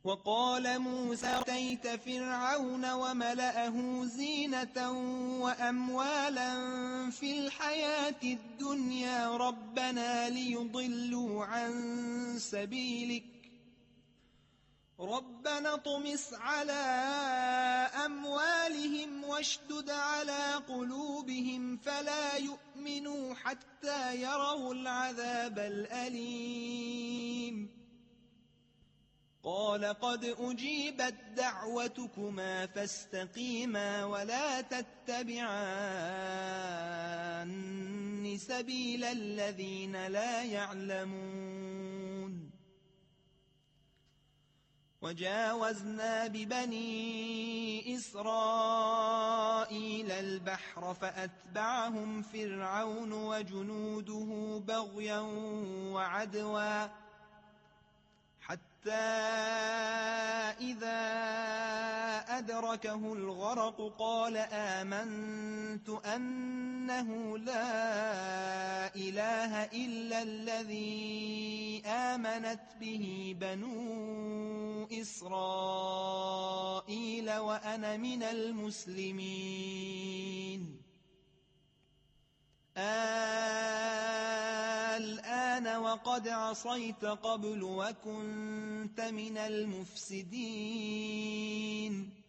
وقال موسى أتيت فرعون وملأه زينة وأموالا في الحياة الدنيا ربنا ليضلوا عن سبيلك ربنا اطمس على أموالهم واشدد على قلوبهم فلا يؤمنوا حتى يروا العذاب الأليم قال قد أجيبت دعوتكما فاستقيما ولا تتبعان سبيل الذين لا يعلمون وجاوزنا ببني إسرائيل البحر فأتبعهم فرعون وجنوده بغيا وعدوا حتى إذا أدركه الغرق قال آمنت أنه لا إله إلا الذي آمنت به بنو إسرائيل وأنا من المسلمين الآن وقد عصيت قبل وكنت من المفسدين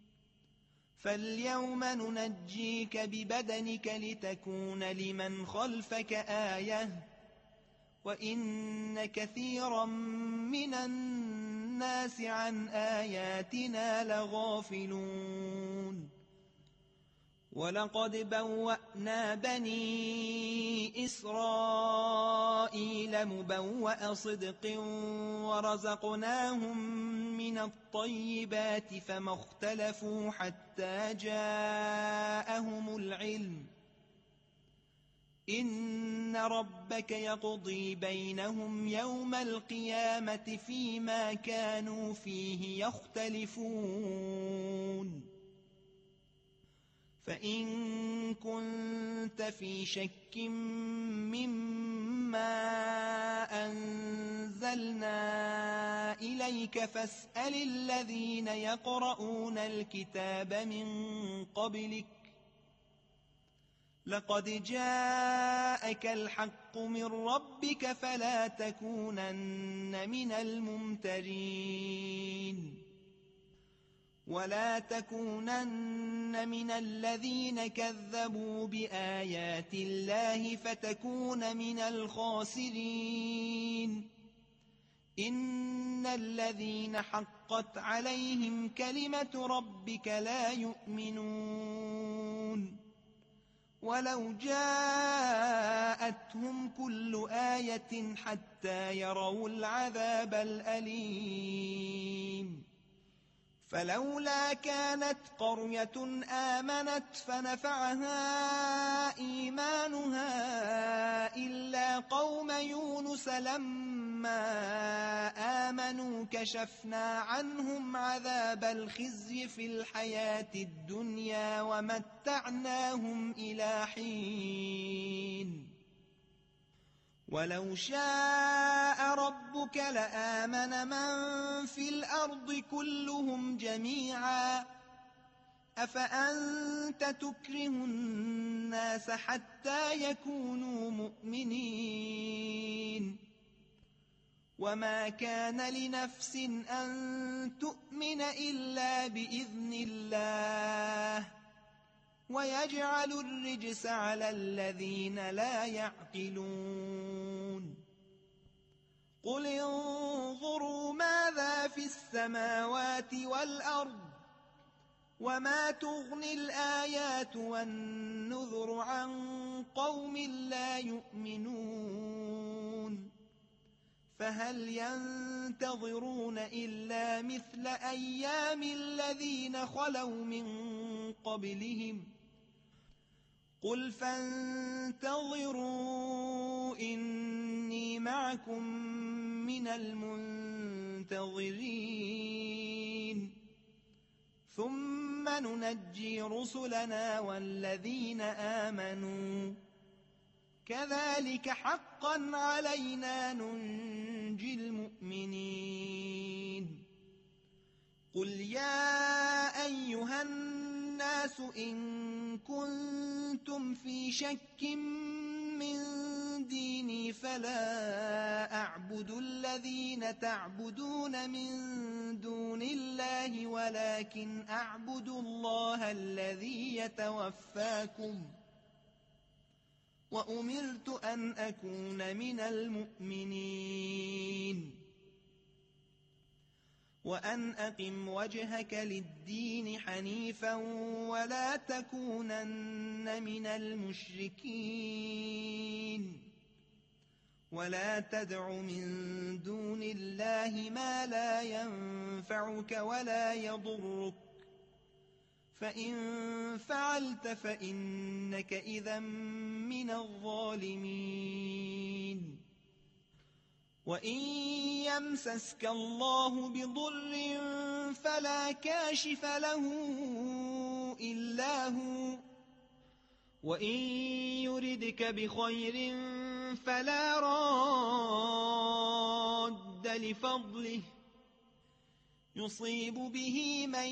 فاليوم ننجيك ببدنك لتكون لمن خلفك آية وإن كثيرا من الناس عن آياتنا لغافلون ولقد بوأنا بني إسرائيل مبوأ صدق ورزقناهم من الطيبات فما اختلفوا حتى جاءهم العلم إن ربك يقضي بينهم يوم القيامة فيما كانوا فيه يختلفون فإن كنت في شك مما أنزلنا إليك فاسأل الذين يقرؤون الكتاب من قبلك لقد جاءك الحق من ربك فلا تكونن من الممترين ولا تكونن من الذين كذبوا بآيات الله فتكون من الخاسرين إن الذين حقت عليهم كلمة ربك لا يؤمنون ولو جاءتهم كل آية حتى يروا العذاب الأليم فلولا كانت قرية آمنت فنفعها إيمانها إلا قوم يونس لما آمنوا كشفنا عنهم عذاب الخزي في الحياة الدنيا ومتعناهم إلى حين ولو شاء ربك لآمن من في الأرض كلهم جميعا أفأنت تكره الناس حتى يكونوا مؤمنين وما كان لنفس أن تؤمن إلا بإذن الله ويجعل الرجس على الذين لا يعقلون قل انظروا ماذا في السماوات والأرض وما تغني الآيات والنذر عن قوم لا يؤمنون فهل ينتظرون إلا مثل أيام الذين خلوا من قبلهم قل فانتظروا إني معكم من المنتظرين ثم ننجي رسلنا والذين آمنوا كذلك حقا علينا ننجي المؤمنين قل يا أيها الناس إن كنتم في شك من ديني فلا أعبد الذين تعبدون من دون الله ولكن أعبد الله الذي يتوفاكم وأمرت أن أكون من المؤمنين وأن أقم وجهك للدين حنيفا ولا تكونن من المشركين ولا تدع من دون الله ما لا ينفعك ولا يضرك فإن فعلت فإنك إذا من الظالمين وإن يمسسك الله بضر فلا كاشف له إلا هو وإن يردك بخير فلا راد لفضله يصيب به من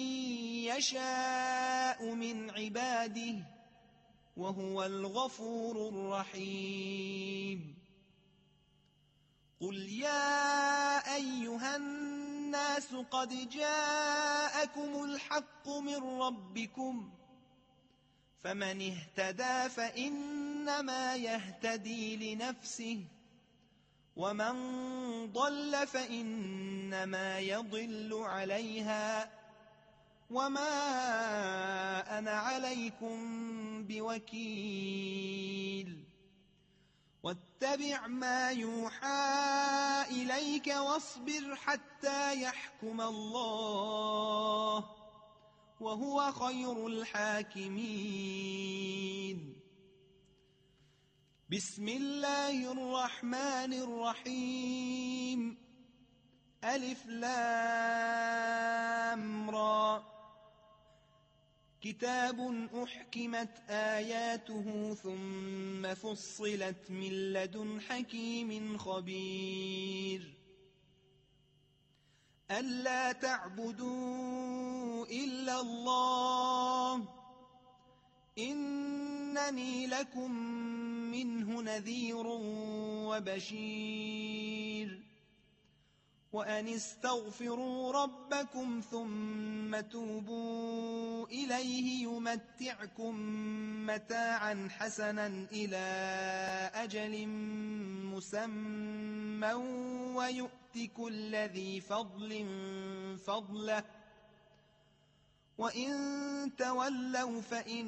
يشاء من عباده وهو الغفور الرحيم قل يا أيها الناس قد جاءكم الحق من ربكم فمن اهتدى فإنما يهتدي لنفسه ومن ضل فإنما يضل عليها وما أنا عليكم بوكيل واتبع ما يوحى إليك واصبر حتى يحكم الله وهو خير الحاكمين بسم الله الرحمن الرحيم ألف لام را كتاب أحكمت آياته ثم فصلت من لدن حكيم خبير ألا تعبدوا إلا الله إنني لكم منه نذير وبشير وأن استغفروا ربكم ثم توبوا إليه يمتعكم متاعا حسنا إلى أجل مسمى ويؤت كل ذي فضل فضله وإن تولوا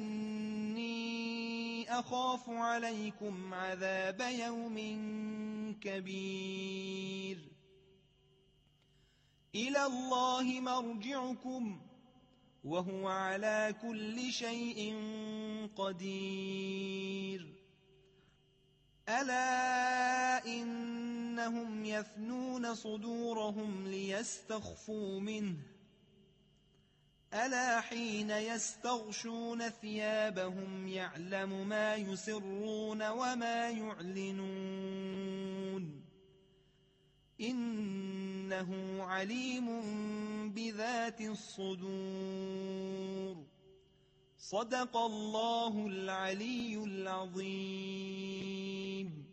فإني أخاف عليكم عذاب يوم كبير إلى الله مرجعكم وهو على كل شيء قدير ألا إنهم يثنون صدورهم ليستخفوا منه ألا حين يستغشون ثيابهم يعلم ما يسرون وما يعلنون إنه عليم بذات الصدور صدق الله العلي العظيم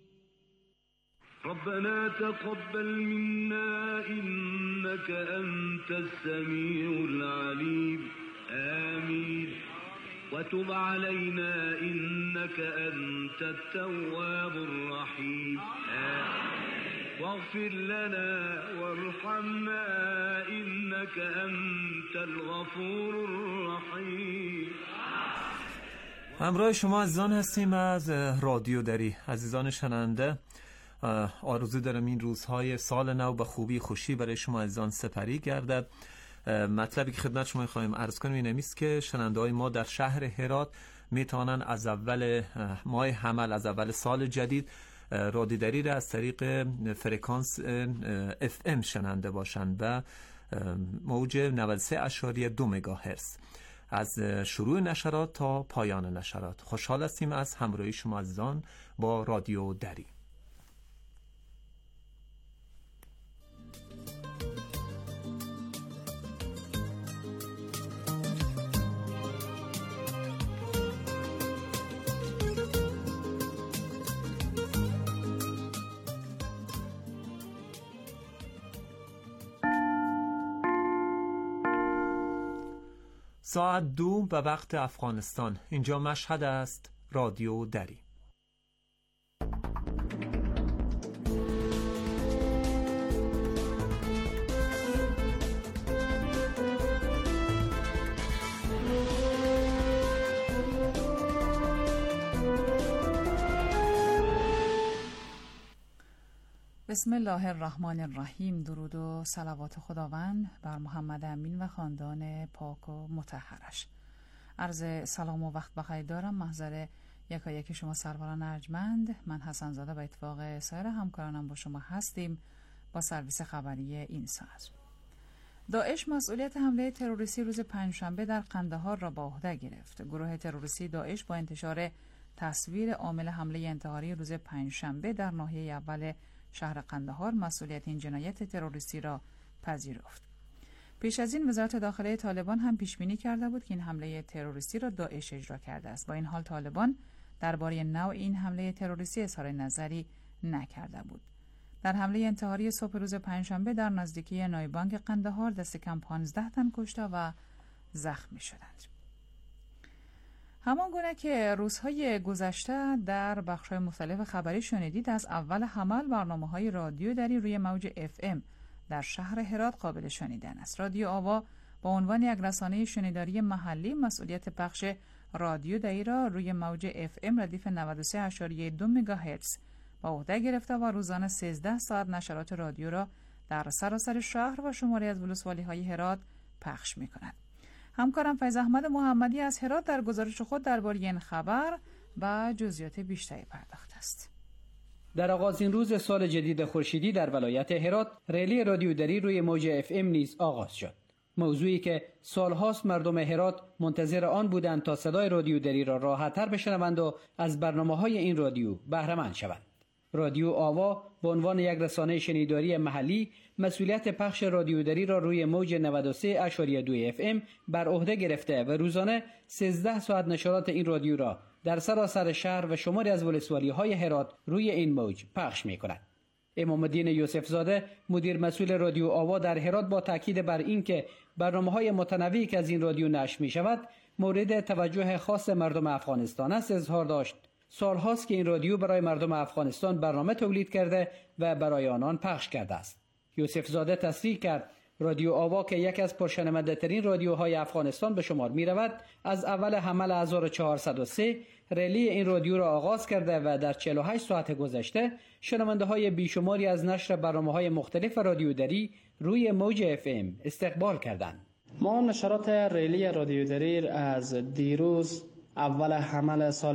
ربنا تقبل منا إنك أنت السميع العليم آمين وتب علينا إنك أنت التواب الرحيم آمين واغفر لنا وارحمنا إنك أنت الغفور الرحیم. همراه شما عزیزان هستیم از رادیو دری. عزیزان شنونده، آرزو دارم این روزهای سال نو به خوبی خوشی برای شما عزیزان سپری گردد. مطلبی که خدمت شما خواهیم عرض کنیم این است که شنونده های ما در شهر هرات میتونن از اول ماه حمل، از اول سال جدید، رادیو دری را از طریق فرکانس FM شنونده باشند و موج 93.2 مگاهرتز از شروع نشرات تا پایان نشرات. خوشحال هستیم از همراهی شما عزیزان با رادیو دری. ساعت 2 به وقت افغانستان. اینجا مشهد است. رادیو دری. بسم الله الرحمن الرحیم. درود و صلوات خداوند بر محمد امین و خاندان پاک و مطهرش. عرض سلام و وقت بخیر دارم محضر یکایک شما سروران ارجمند. من حسن زاده به اتفاق سایر همکارانم با شما هستیم با سرویس خبری این ساعت. داعش مسئولیت حمله تروریستی روز پنجشنبه در قندهار را به عهده گرفت. گروه تروریستی داعش با انتشار تصویر عامل حمله انتحاری روز پنجشنبه در ناحیه اول شهر قندهار مسئولیت این جنایت تروریستی را پذیرفت. پیش از این وزارت داخله طالبان هم پیش بینی کرده بود که این حمله تروریستی را داعش اجرا کرده است. با این حال طالبان درباره نوع این حمله تروریستی اظهار نظری نکرده بود. در حمله انتحاری صبح روز پنجشنبه در نزدیکی نایبانک قندهار دست کم 15 تن کشته و زخمی شدند. همان گونه که روزهای گذشته در بخش‌های مختلف خبری شنیدید، از اول حمل برنامه‌های رادیو دری روی موج FM در شهر هرات قابل شنیدن است. رادیو آوا با عنوان یک رسانه شنیداری محلی مسئولیت پخش رادیو دری را روی موج FM ردیف 93.2 مگاهرتز به عهده گرفته و روزانه 13 ساعت نشرات رادیو را در سراسر شهر و شماری از ولسوالی‌های هرات پخش می‌کند. همکارم فیض احمد محمدی از هرات در گزارش خود درباره این خبر و جزئیات بیشتری پرداخته است. در آغازین روز سال جدید خورشیدی در ولایت هرات، ریلی رادیو دری روی موج FM نیز آغاز شد. موضوعی که سالهاست مردم هرات منتظر آن بودند تا صدای رادیو دری را راحت‌تر بشنوند و از برنامه‌های این رادیو بهره مند شوند. رادیو آوا به عنوان یک رسانه شنیداری محلی مسئولیت پخش رادیو دری را روی موج 93.2 FM بر عهده گرفته و روزانه 13 ساعت نشرات این رادیو را در سراسر شهر و شماری از ولسوالی‌های هرات روی این موج پخش می‌کند. امام الدین یوسف زاده مدیر مسئول رادیو آوا در هرات با تاکید بر اینکه برنامه‌های متنوعی که از این رادیو نشر می‌شود مورد توجه خاص مردم افغانستان است اظهار داشت. سالهاست که این رادیو برای مردم افغانستان برنامه تولید کرده و برای آنان پخش کرده است. یوسف زاده تصریح کرد رادیو آوا که یکی از پرشنونده رادیوهای افغانستان به شمار می رود، از اول حمل 1403 ریلی این رادیو را آغاز کرده و در 48 ساعت گذشته شنونده های بیشماری از نشر برنامه‌های مختلف رادیو دری روی موج FM استقبال کردند. ما نشرات ریلی رادیو دری از دیروز اول حمل سال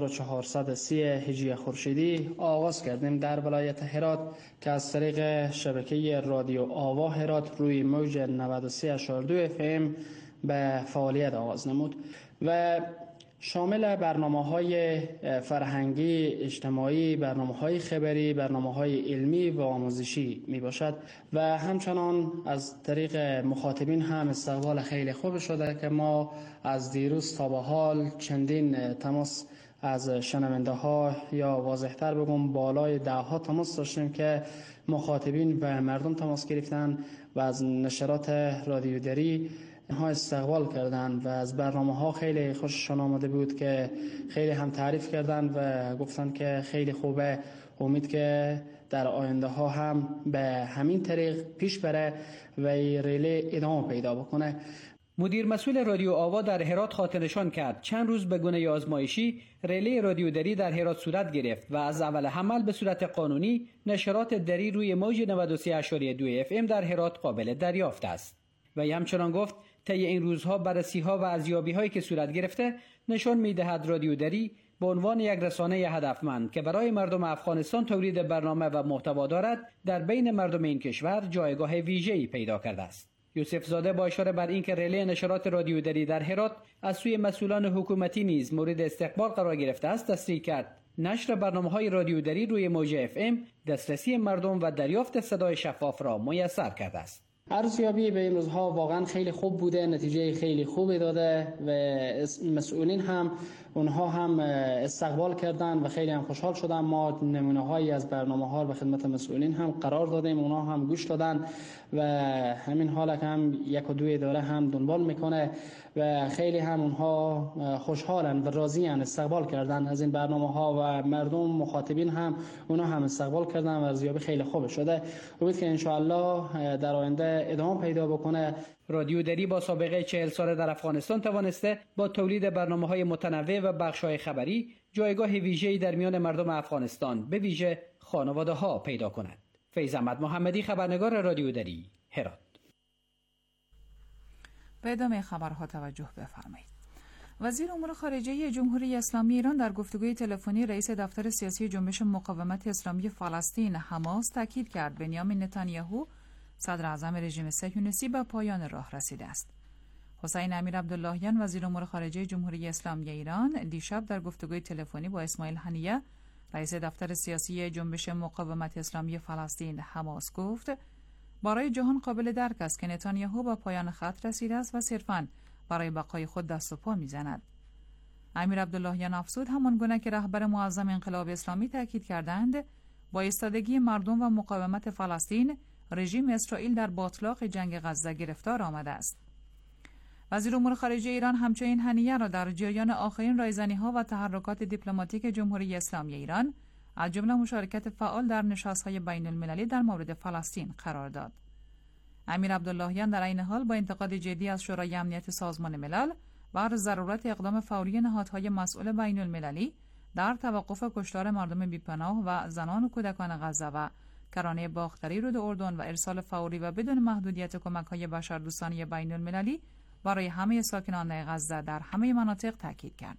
1430 هجری خورشیدی آغاز کردیم در ولایت هرات که از طریق شبکه رادیو آوا هرات روی موج 93.2 FM به فعالیت آغاز نمود و شامل برنامه‌های فرهنگی، اجتماعی، برنامه‌های خبری، برنامه‌های علمی و آموزشی می باشد و همچنان از طریق مخاطبین هم استقبال خیلی خوب شده که ما از دیروز تا به حال چندین تماس از شنونده ها یا واضح‌تر بگم بالای 10 تماس داشتیم که مخاطبین و مردم تماس گرفتن و از نشرات رادیو دری ها استقبال کردن و از برنامه‌ها خیلی خوششان آمده بود که خیلی هم تعریف کردن و گفتن که خیلی خوبه. امید که در آینده ها هم به همین طریق پیش بره و ریلی ادامه پیدا بکنه. مدیر مسئول رادیو آوا در هرات خاطر نشان کرد چند روز به گونه آزمایشی ریلی رادیو دری در هرات صورت گرفت و از اول حمل به صورت قانونی نشرات دری روی موج 93.2 FM در هرات قابل دریافت است. و همچنان گفت طی این روزها بررسی‌ها و ارزیابی‌هایی که صورت گرفته نشان می‌دهد رادیو دری به عنوان یک رسانه هدفمند که برای مردم افغانستان تولید برنامه و محتوا دارد در بین مردم این کشور جایگاه ویژه‌ای پیدا کرده است. یوسف زاده با اشاره بر اینکه ریلی نشرات رادیو دری در هرات از سوی مسئولان حکومتی نیز مورد استقبال قرار گرفته است تصریح کرد نشر برنامه‌های رادیو دری روی موج FM دسترسی مردم و دریافت صدای شفاف را میسر کرده است. ارزیابی به این روزها واقعا خیلی خوب بوده، نتیجه خیلی خوبی داده و مسئولین هم اونها هم استقبال کردن و خیلی هم خوشحال شدن. ما نمونه هایی از برنامه ها به خدمت مسئولین هم قرار دادیم، اونها هم گوش دادن و همین حالا که هم یک و دو اداره هم دنبال میکنه و خیلی هم اونها خوشحالن و راضیان، استقبال کردن از این برنامه ها و مردم مخاطبین هم اونها هم استقبال کردن و ارزیابی خیلی خوب شده. امید که ان شاء الله در آینده ادامه پیدا بکنه. رادیو دری با سابقه 40 ساله در افغانستان توانسته با تولید برنامه‌های متنوع و بخش‌های خبری جایگاه ویژه‌ای در میان مردم افغانستان به ویژه خانواده‌ها پیدا کند. فیض احمد محمدی، خبرنگار رادیو دری، هرات. به ادامه خبرها توجه بفرمایید. وزیر امور خارجه جمهوری اسلامی ایران در گفتگوی تلفنی رئیس دفتر سیاسی جنبش مقاومت اسلامی فلسطین حماس تاکید کرد بنیامین نتانیاهو صدر اعظم رژیم صهیونیستی به پایان راه رسیده است. حسین امیر عبداللهیان وزیر امور خارجه جمهوری اسلامی ایران دیشب در گفتگوی تلفنی با اسماعیل هنیه رئیس دفتر سیاسی جنبش مقاومت اسلامی فلسطین حماس گفت برای جهان قابل درک است که نتانیاهو به پایان خط رسیده است و صرفاً برای بقای خود دست و پا میزند. امیر عبداللهیان افزود همانگونه که رهبر معظم انقلاب اسلامی تاکید کردند با ایستادگی مردم و مقاومت فلسطین رژیم اسرائیل در باتلاق جنگ غزه گرفتار آمده است. وزیر امور خارجه ایران همچنین هنیه را در جریان آخرین رایزنی‌ها و تحرکات دیپلماتیک جمهوری اسلامی ایران از جمله مشارکت فعال در نشست‌های بین‌المللی در مورد فلسطین قرار داد. امیر عبداللهیان در این حال با انتقاد جدی از شورای امنیت سازمان ملل بر ضرورت اقدام فوری نهادهای مسئول بین‌المللی در توقف کشتار مردم بی‌پناه و زنان و کودکان غزه و کرانه باختری رود اردن و ارسال فوری و بدون محدودیت کمک‌های بشردوستانه بین‌المللی برای همه ساکنان غزه در همه مناطق تاکید کرد.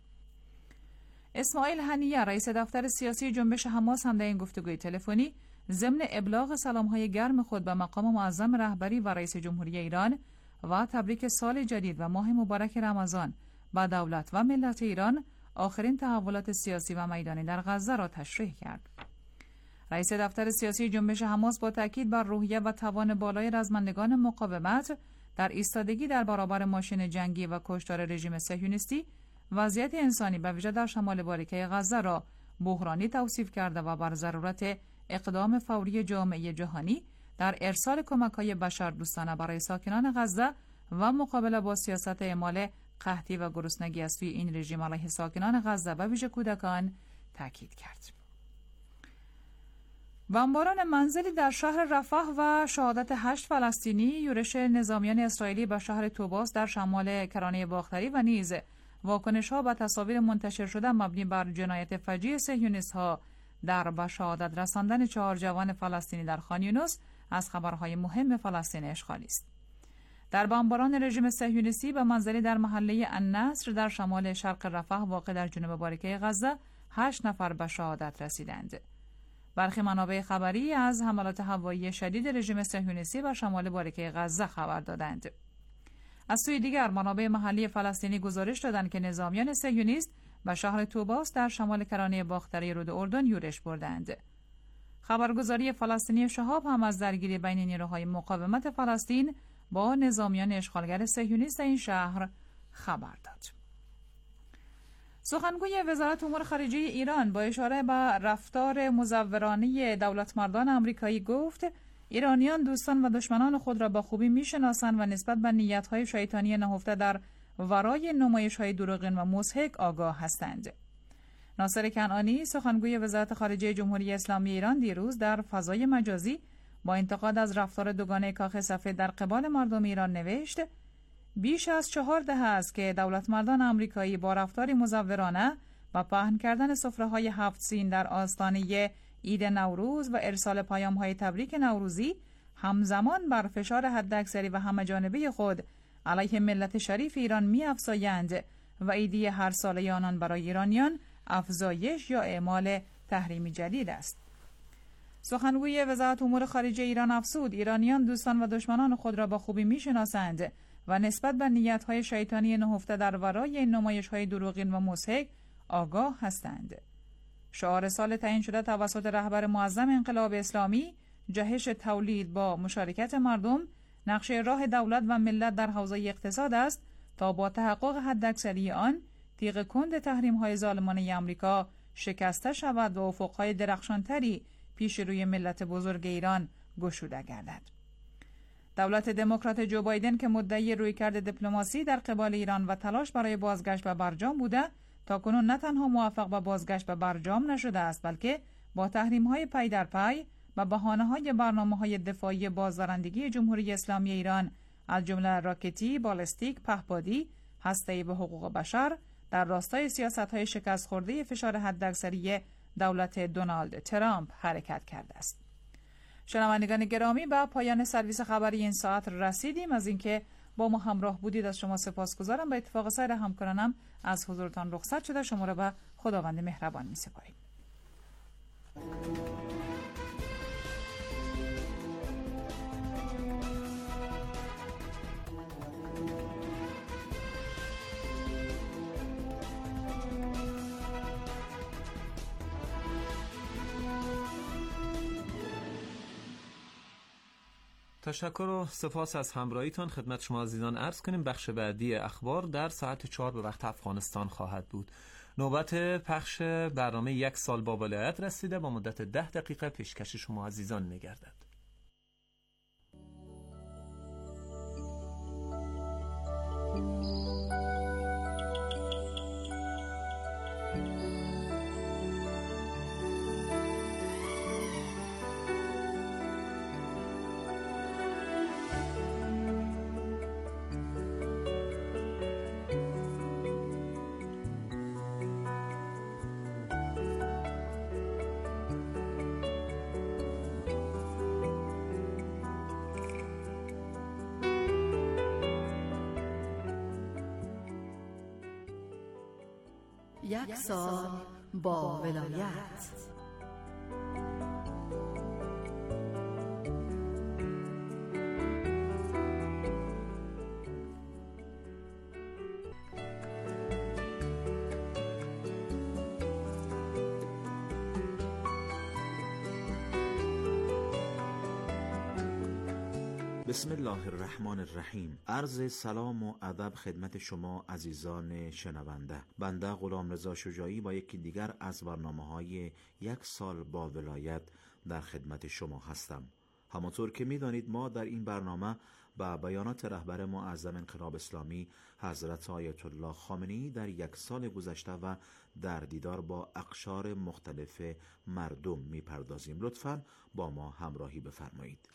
اسماعیل هنیه رئیس دفتر سیاسی جنبش حماس هم در این گفتگوی تلفنی ضمن ابلاغ سلام‌های گرم خود به مقام معظم رهبری و رئیس جمهوری ایران و تبریک سال جدید و ماه مبارک رمضان با دولت و ملت ایران آخرین تحولات سیاسی و میدانی در غزه را تشریح کرد. رئیس دفتر سیاسی جنبش حماس با تاکید بر روحیه و توان بالای رزمندگان مقاومت در ایستادگی در برابر ماشین جنگی و کشتار رژیم صهیونیستی وضعیت انسانی به ویژه در شمال باریکه غزه را بحرانی توصیف کرده و بر ضرورت اقدام فوری جامعه جهانی در ارسال کمک‌های بشردوستانه برای ساکنان غزه و مقابله با سیاست اعمال قحطی و گرسنگی از سوی این رژیم علیه ساکنان غزه و ویژه کودکان تاکید کرد. بمباران منزلی در شهر رفح و شهادت 8 فلسطینی، یورش نظامیان اسرائیلی به شهر توباس در شمال کرانه باختری و نیز واکنش‌ها به تصاویر منتشر شده مبنی بر جنایت فجیع صهیونیست‌ها در به شهادت رساندن 4 جوان فلسطینی در خان یونس از خبرهای مهم فلسطین اشغالی است. در بمباران رژیم صهیونیستی به منزلی در محله النصر در شمال شرق رفح واقع در جنوب باریکه غزه 8 نفر به شهادت رسیدند. برخی منابع خبری از حملات هوایی شدید رژیم صهیونیستی بر شمال باریکه غزه خبر دادند. از سوی دیگر منابع محلی فلسطینی گزارش دادند که نظامیان صهیونیست به شهر توباس در شمال کرانه باختری رود اردن یورش بردند. خبرگزاری فلسطینی شهاب هم از درگیری بین نیروهای مقاومت فلسطین با نظامیان اشغالگر صهیونیست این شهر خبر داد. سخنگوی وزارت امور خارجه ایران با اشاره به رفتار مزورانه دولتمردان آمریکایی گفت ایرانیان دوستان و دشمنان خود را با خوبی میشناسند و نسبت به نیت‌های شیطانی نهفته در ورای نمایش‌های دروغین و مضحک آگاه هستند. ناصر کنعانی سخنگوی وزارت خارجه جمهوری اسلامی ایران دیروز در فضای مجازی با انتقاد از رفتار دوگانه کاخ سفید در قبال مردم ایران نوشت بیش از 4 دهه است که دولتمردان آمریکایی با رفتاری مزورانه و پهن کردن سفره‌های 7 سین در آستانه عید نوروز و ارسال پیام‌های تبریک نوروزی همزمان بر فشار حداکثری و همه‌جانبه خود علیه ملت شریف ایران می‌افزایند و عیدی هر ساله آنان برای ایرانیان افزایش یا اعمال تحریمی جدید است. سخنگوی وزارت امور خارجه ایران افزود ایرانیان دوستان و دشمنان خود را با خوبی می‌شناسند و نسبت به نیت‌های شیطانی نهفته در ورای این نمایش‌های دروغین و مضحک آگاه هستند. شعار سال تعیین شده توسط رهبر معظم انقلاب اسلامی جهش تولید با مشارکت مردم نقشه راه دولت و ملت در حوزه اقتصاد است تا با تحقق حداکثری آن تیغ کند تحریم‌های ظالمانه آمریکا شکسته شود و افق‌های درخشانتری پیش روی ملت بزرگ ایران گشوده گردد. دولت دموکرات جو بایدن که مدعی رویکرد دیپلماسی در قبال ایران و تلاش برای بازگشت به برجام بوده، تاکنون نه تنها موفق به بازگشت به برجام نشده است، بلکه با تحریم‌های پی در پی و بهانه‌های برنامه‌های دفاعی بازدارندگی جمهوری اسلامی ایران از جمله راکتی، بالستیک، پهپادی، هسته‌ای و حقوق بشر در راستای سیاست‌های شکست خورده فشار حداکثری دولت دونالد ترامپ حرکت کرده است. شنوندگان گرامی، به پایان سرویس خبری این ساعت رسیدیم. از اینکه با ما همراه بودید از شما سپاسگزارم. به اتفاق سایر همکارانم از حضورتان رخصت شده. شما را به خداوند مهربان می‌سپاریم. تشکر و سپاس از همراهیتان. خدمت شما عزیزان عرض کنیم بخش بعدی اخبار در ساعت 4 به وقت افغانستان خواهد بود. نوبت پخش برنامه 1 سال با ولایت رسیده. با مدت 10 دقیقه پیشکش شما عزیزان می‌گردد. یک سال با ولایت. بسم الله الرحمن الرحیم. عرض سلام و ادب خدمت شما عزیزان شنونده. بنده غلامرضا شجاعی با یکی دیگر از برنامه‌های 1 سال با ولایت در خدمت شما هستم. همانطور که می‌دانید ما در این برنامه با بیانات رهبر معظم انقلاب اسلامی حضرت آیت الله خامنه‌ای در 1 سال گذشته و در دیدار با اقشار مختلف مردم می‌پردازیم. لطفاً با ما همراهی بفرمایید.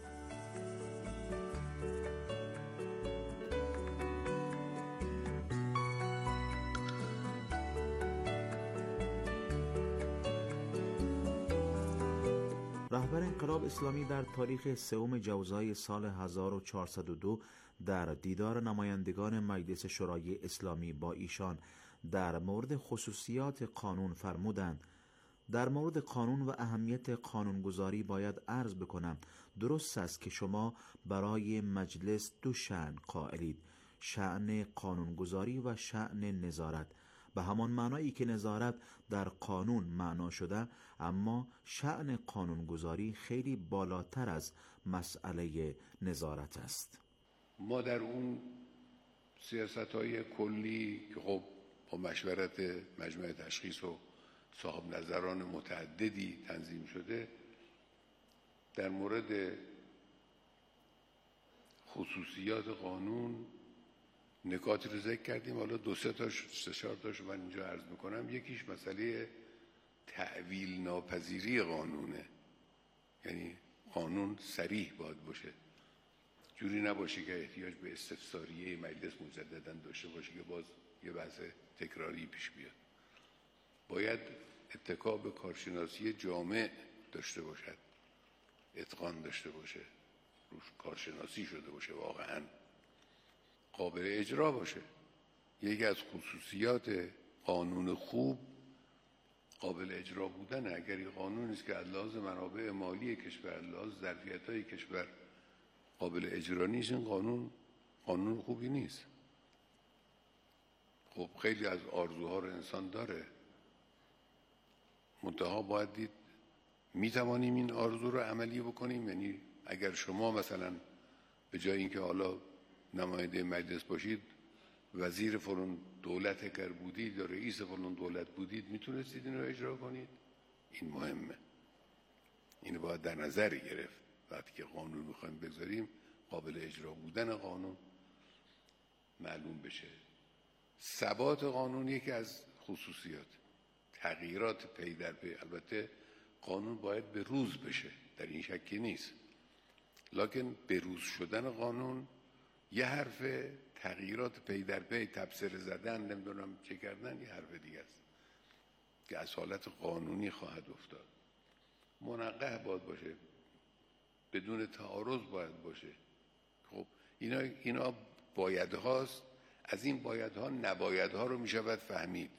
رهبر انقلاب اسلامی در تاریخ 3 جوزای سال 1402 در دیدار نمایندگان مجلس شورای اسلامی با ایشان در مورد خصوصیات قانون فرمودند: در مورد قانون و اهمیت قانونگذاری باید عرض بکنم درست است که شما برای مجلس 2 شأن قائلید: شأن قانونگذاری و شأن نظارت. به همان معنایی که نظارت در قانون معنا شده، اما شأن قانونگذاری خیلی بالاتر از مسئله نظارت است. ما در اون سیاست‌های کلی که خب با مشورت مجمع تشخیص و صاحب نظران متعددی تنظیم شده، در مورد خصوصیات قانون نکاتی رو ذکر کردیم. حالا 2-3 تاش من اینجا عرض میکنم. یکیش مسئله تأویل ناپذیری قانونه، یعنی قانون صریح باید باشه، جوری نباشه که احتیاج به استفساریه مجلس مجددا داشته باشه که باز یه بحث تکراری پیش بیاد. باید اتکا به کارشناسی جامع داشته باشد، اتقان داشته باشه، روش کارشناسی شده باشه، واقعا قابل اجرا باشه. یکی از خصوصیات قانون خوب قابل اجرا بودن. اگر این قانون است که از لحاظ منابع مالی کشور، از لحاظ ظرفیت‌های کشور قابل اجرا نیست، این قانون خوبی نیست. خب خیلی از آرزوها رو انسان داره، منتها باید دید میتوانیم این آرزو رو عملی بکنیم. یعنی اگر شما مثلا به جای اینکه حالا نماینده مجلس باشید، وزیر فلان دولت اگر بودید یا رئیس فلان دولت بودید، میتونستید این رو اجرا کنید. این مهمه، اینو باید در نظر گرفت وقتی که قانون میخوایم بگذاریم. قابل اجرا بودن قانون معلوم بشه. ثبات قانون یکی از خصوصیات، تغییرات پی در پی. البته قانون باید به روز بشه، در این شکی نیست، لکن به روز شدن قانون یه حرف، تغییرات پی در پی، تبصره زدن، نمیدونم چه کردن، یه حرف دیگه است که از حالت قانونی خواهد افتاد. منقح باید باشه، بدون تعارض باید باشه. خب اینا بایدهاست. از این بایدها نبایدها رو میشود فهمید.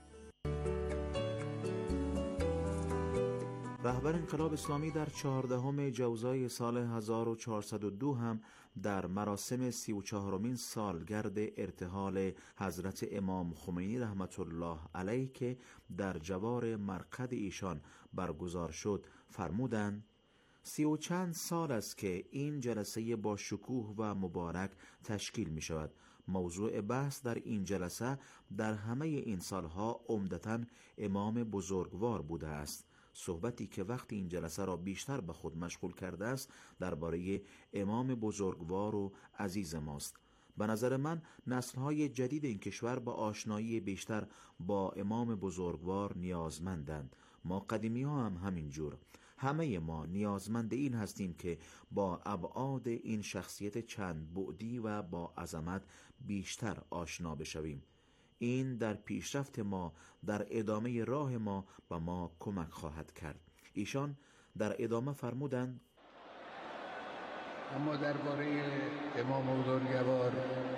رهبر انقلاب اسلامی در 14 جوزای سال 1402 هم در مراسم 34مین سالگرد ارتحال حضرت امام خمینی رحمت الله علیه که در جوار مرقد ایشان برگزار شد فرمودند: 30 و چند سال است که این جلسه با شکوه و مبارک تشکیل می شود. موضوع بحث در این جلسه در همه این سالها عمدتاً امام بزرگوار بوده است. صحبتی که وقتی این جلسه را بیشتر به خود مشغول کرده است درباره امام بزرگوار و عزیز ماست. به نظر من نسل‌های جدید این کشور با آشنایی بیشتر با امام بزرگوار نیازمندند. ما قدیمی ها هم همینجور. همه ما نیازمند این هستیم که با ابعاد این شخصیت چند بعدی و با عظمت بیشتر آشنا بشویم. این در پیشرفت ما، در ادامه راه ما به ما کمک خواهد کرد. ایشان در ادامه فرمودند: اما درباره امام بزرگوار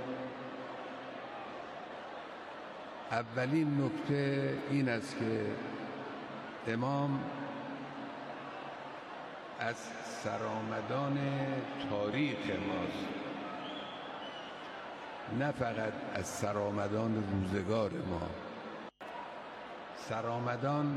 اولین نکته این است که امام از سرآمدان تاریخ ماست، نه فقط از سرآمدان روزگار ما. سرآمدان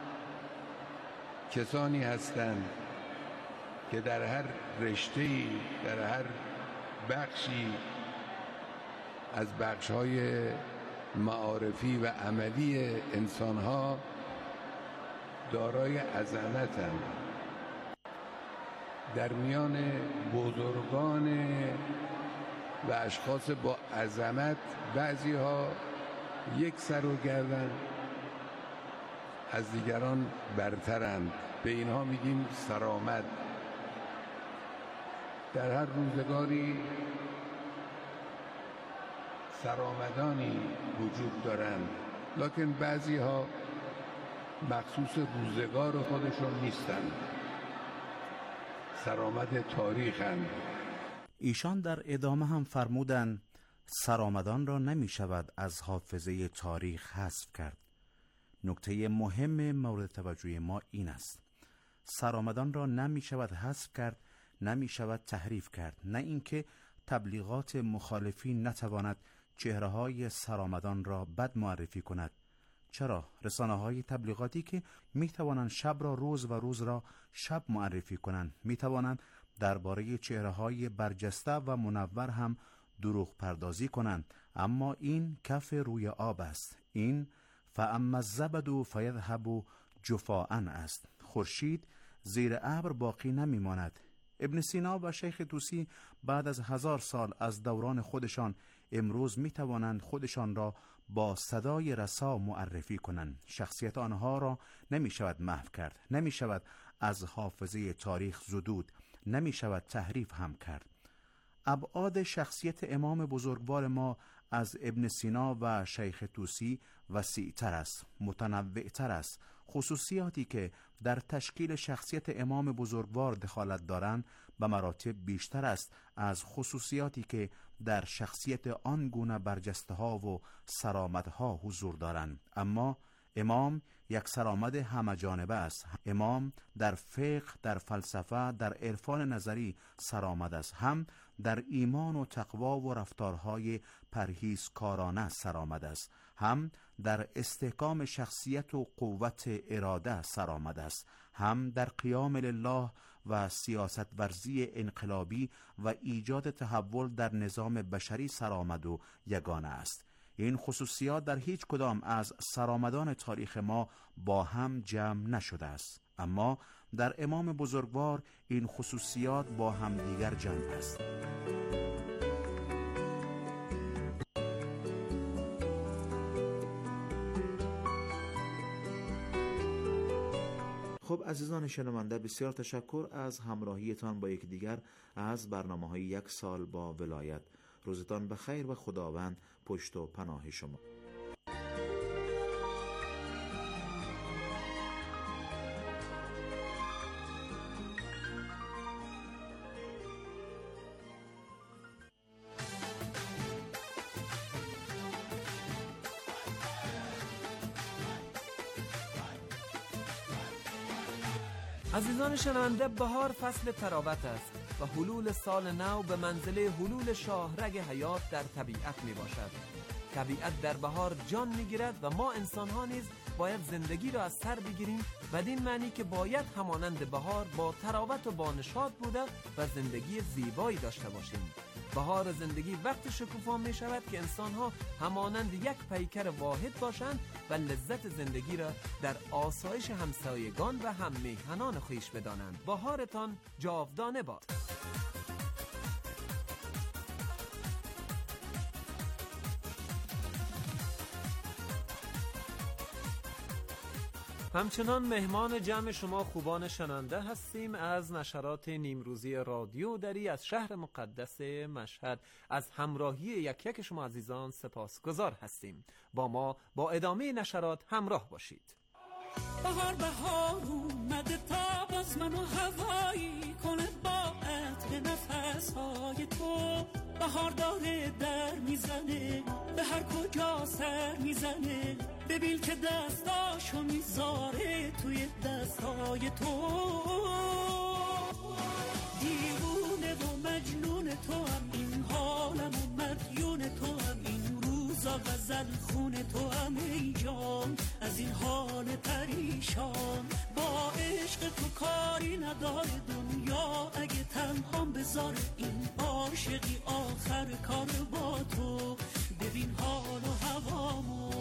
کسانی هستند که در هر رشته‌ای، در هر بخشی از بخش‌های معارفی و عملی انسان‌ها دارای عظمتند. در میان بزرگان و اشخاص با عظمت بعضی ها یک سر و گردن از دیگران برترند، به اینها میگیم سرآمد. در هر روزگاری سرآمدانی وجود دارند، لکن بعضی ها مخصوص روزگار خودشون نیستند، سرآمد تاریخند. ایشان در ادامه هم فرمودند سرآمدان را نمی شود از حافظه تاریخ حذف کرد. نکته مهم مورد توجه ما این است: سرآمدان را نمی شود حذف کرد، نمی شود تحریف کرد. نه اینکه تبلیغات مخالفین نتواند چهره‌های سرآمدان را بد معرفی کند. چرا؟ رسانه‌های تبلیغاتی که می توانند شب را روز و روز را شب معرفی کنند، می توانند درباره چهره‌های برجسته و منور هم دروغ پردازی کنند، اما این کف روی آب است. این فاما الزبد فیذهب جفاء است. خورشید زیر ابر باقی نمیماند. ابن سینا و شیخ طوسی بعد از 1000 سال از دوران خودشان امروز می توانند خودشان را با صدای رسا معرفی کنند. شخصیت آنها را نمی شود محو کرد، نمی شود از حافظه تاریخ زدود، نمی شود تحریف هم کرد. ابعاد شخصیت امام بزرگوار ما از ابن سینا و شیخ طوسی وسیع‌تر است، متنوع‌تر است. خصوصیاتی که در تشکیل شخصیت امام بزرگوار دخالت دارند به مراتب بیشتر است از خصوصیاتی که در شخصیت آن گونه برجسته‌ها و سرآمدها حضور دارند. اما امام یک سرآمد همه جانبه است. امام در فقه، در فلسفه، در عرفان نظری سرآمد است، هم در ایمان و تقوا و رفتارهای پرهیزکارانه سرآمد است، هم در استحکام شخصیت و قوت اراده سرآمد است، هم در قیام لله و سیاست ورزی انقلابی و ایجاد تحول در نظام بشری سرآمد و یگانه است. این خصوصیات در هیچ کدام از سرآمدان تاریخ ما با هم جمع نشده است، اما در امام بزرگوار این خصوصیات با هم دیگر جمع است. خب عزیزان شنونده، بسیار تشکر از همراهیتان با یکدیگر از برنامه‌های یک سال با ولایت. روزتان بخیر و خداوند پشت و پناه شما. عزیزان شنونده، بهار فصل تراوت است و حلول سال نو به منزله حلول شاهرگ حیات در طبیعت می باشد. طبیعت در بهار جان می گیرد و ما انسان ها نیز باید زندگی را از سر بگیریم، بدین معنی که باید همانند بهار با تراوت و با نشاط بوده و زندگی زیبایی داشته باشیم. بهار زندگی وقت شکوفا می شود که انسان ها همانند یک پیکر واحد باشند و لذت زندگی را در آسایش همسایگان و هم میهنان خویش بدانند. بهارتان جاودانه باد. همچنان مهمان جمع شما خوبان شنونده هستیم از نشرات نیمروزی رادیو دری از شهر مقدس مشهد. از همراهی یک شما عزیزان سپاسگزار هستیم. با ما با ادامه نشرات همراه باشید. بهار اومده تا باز منو هوایی کنه با عطر نفسهای تو. بهار داره در میزنه به هر کجا سر میزنه، ببین که دستاشو میذاره توی دستای تو. دیوونه و مجنون تو هم این حالم و مدیون تو هم این روزا غزل خون تو هم ای جان از این حال پریشان. با عشق تو کاری نداره دنیا، اگه تنهام بذاره این عاشقی آخر کار با تو. ببین حال و هوامو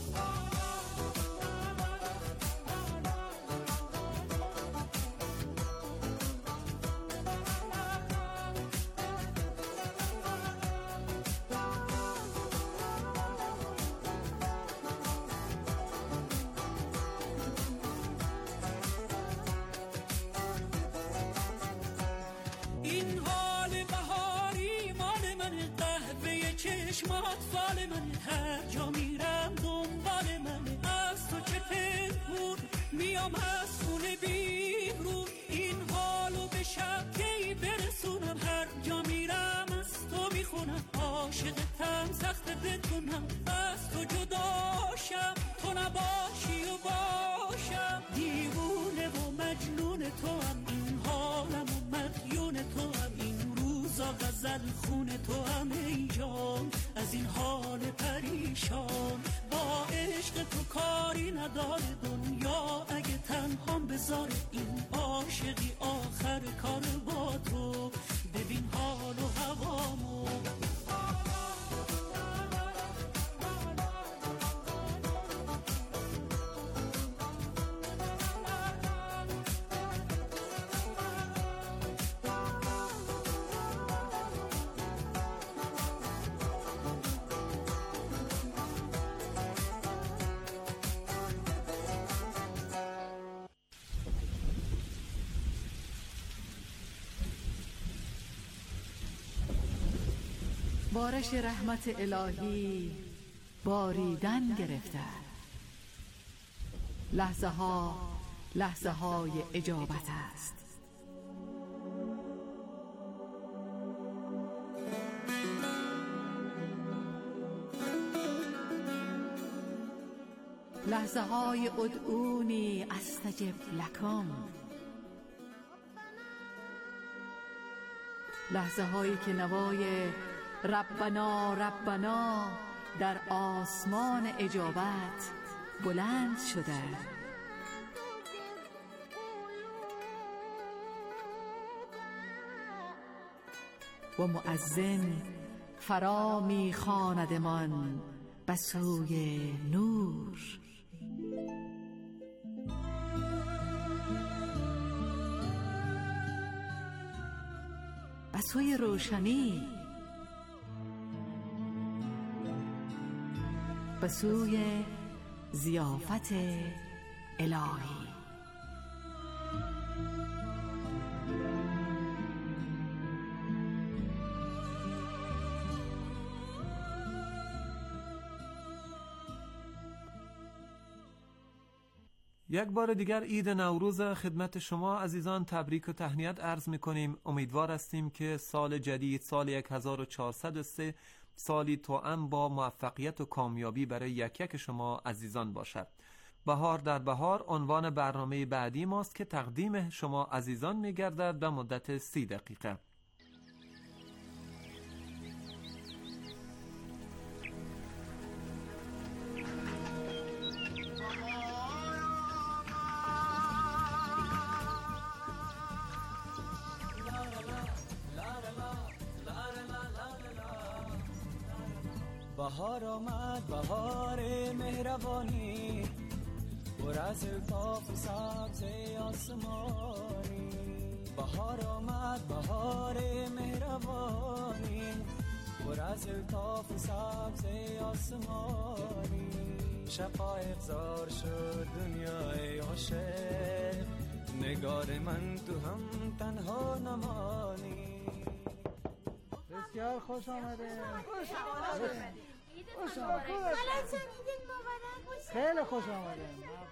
چشمات فال من، هر جا میرم دنبال من. از تو چه پنهون میام از خونه بیرون، این حالو به شب کی برسونم. هر جا میرم از تو میخونم، عاشقتم سخت بتونم از تو جداشم، تو نباشی و باشم. دیوونه و مجنون تو هم این حالم و مدیون تو هم این روزا غزل خون تو هم ای جان از این حال پریشان. با عشق تو کاری نداره دنیا، اگه تنهام بذاره این عاشقی آخر کار با تو. ببین حال و هوامو بارش رحمت الهی باریدن گرفته، لحظه ها لحظه های اجابت است. لحظه های ادعونی استجب لکم، لحظه هایی که نوای ربنا ربنا در آسمان اجابت بلند شده. و مؤذن فرا می خواندمان به سوی نور. به سوی روشنی، به سوی ضیافت الهی. یک بار دیگر عید نوروز خدمت شما عزیزان تبریک و تهنیت عرض می‌کنیم. امیدوار هستیم که سال جدید، سال 1403، سالی توأم با موفقیت و کامیابی برای یک یک شما عزیزان باشد. بهار در بهار عنوان برنامه بعدی ماست که تقدیم شما عزیزان می‌گردد به مدت 30 دقیقه. بهار آمد، بهار مهربانی، پر از الطاف سبز آسمانی. بهار آمد، بهار مهربانی، پر از الطاف سبز آسمانی. شقایق زار شد دنیای عاشق، نگار من تو هم تنها نمانی. بسیار خوش آمده. خوش آمده. خوش آمده. خیلی خوش آمده.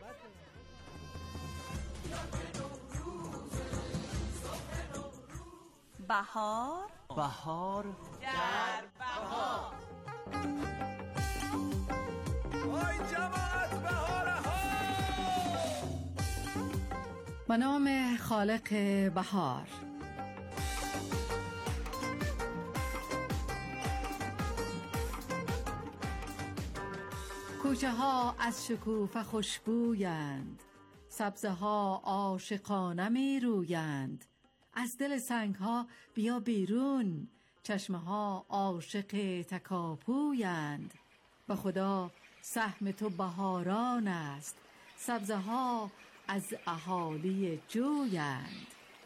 بهار بهار در بهار. وای جماعت بهارها. به نام خالق بهار. کوچه ها از شکوفه خوشبویند، سبزه ها عاشقانه می رویند. از دل سنگ ها بیا بیرون، چشمه ها عاشق تکاپویند. به خدا سهم تو بهاران است، سبزه ها از اهالی جویند.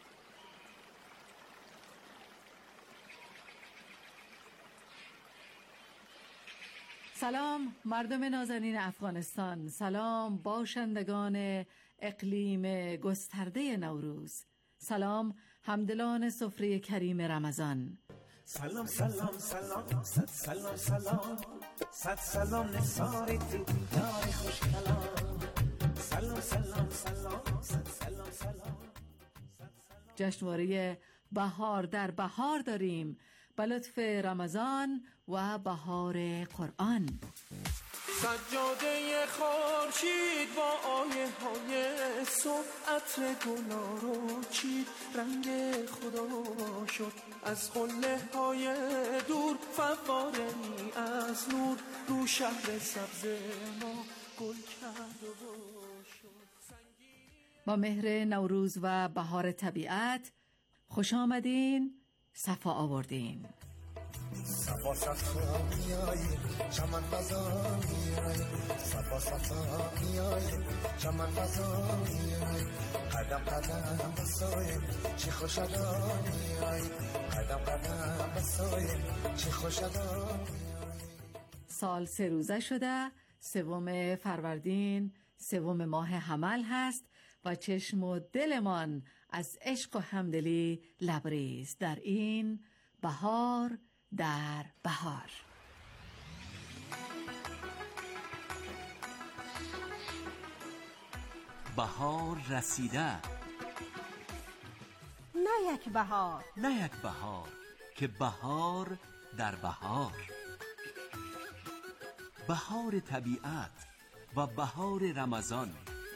سلام مردم نازنین افغانستان، سلام باشندگان اقلیم گسترده نوروز، سلام همدلان سفره کریم رمضان. سلام سلام سلام صد سلام سلام صد سلام نثار تو یار خوش کلام. سلام سلام سلام صد سلام سلام. جشنواره بهار در بهار داریم به لطف رمضان و بهار قرآن. سجاده خورشید با آیه های صبح، عطر گلارو چید رنگ خدا شد. از قله های دور فواره ای از نور، رو شهر سبز ما گل کرد و شد. با مهر نوروز و بهار طبیعت خوش آمدین، صفا آوردین. صفا صفا میایی چمن بازار میایی، صفا صفا میایی چمن بازار میایی. قدم قدم بسوی چی خوش ادام میایی، قدم قدم بسوی چی خوش ادام میایی. سال 3 روزه شده، 3 فروردین 3 ماه حمل هست و چشم و دلمان از عشق و همدلی لبریز در این بهار در بهار. بهار رسیده، نه یک بهار، نه یک بهار که بهار در بهار. بهار طبیعت و بهار رمضان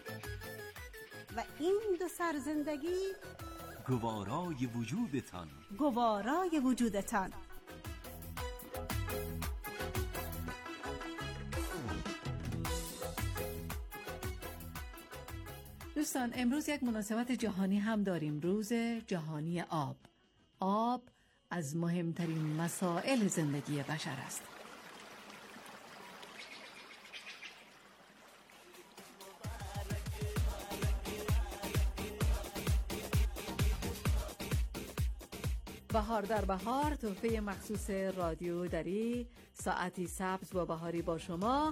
و این دو سر زندگی گوارای وجودتان، گوارای وجودتان. دوستان امروز یک مناسبت جهانی هم داریم، روز جهانی آب. آب از مهمترین مسائل زندگی بشر است. بهار در بهار، تحفه مخصوص رادیو دری، ساعتی سبز و بهاری با شما.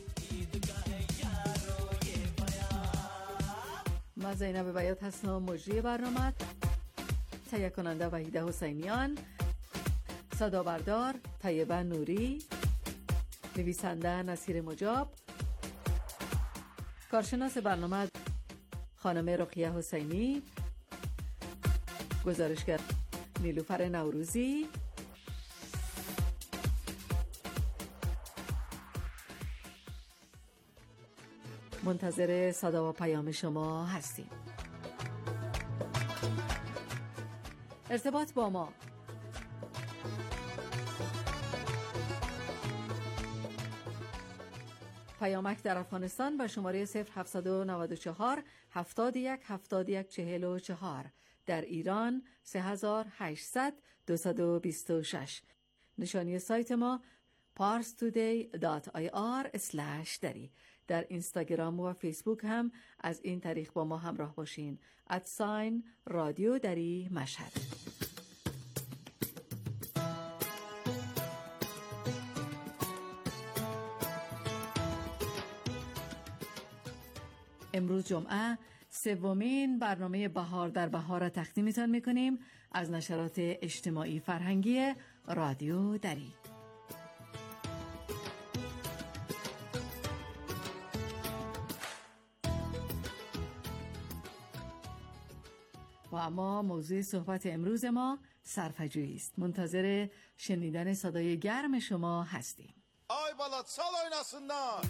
من زینب بیات هستم، مجری برنامه، تهیه کننده وحیده حسینیان، صدا بردار طیبه نوری، نویسنده نصیر مجاب، کارشناس برنامه خانم رقیه حسینی، گزارشگر نیلوفر نوروزی. منتظر صدا و پیام شما هستیم. ارتباط با ما: پیامک در افغانستان با شماره 0794 71 71 44، در ایران 3800 226. نشانی سایت ما parstoday.ir/dari. در اینستاگرام و فیسبوک هم از این طریق با ما همراه باشین. @رادیو دری مشهد. امروز جمعه، سومین برنامه بهار در بهار را تقدیمتان میکنیم از نشرات اجتماعی فرهنگی رادیو دری. و اما موضوع صحبت امروز ما صرفه‌جویی است. منتظر شنیدن صدای گرم شما هستیم. آی بالات سال oynasınlar.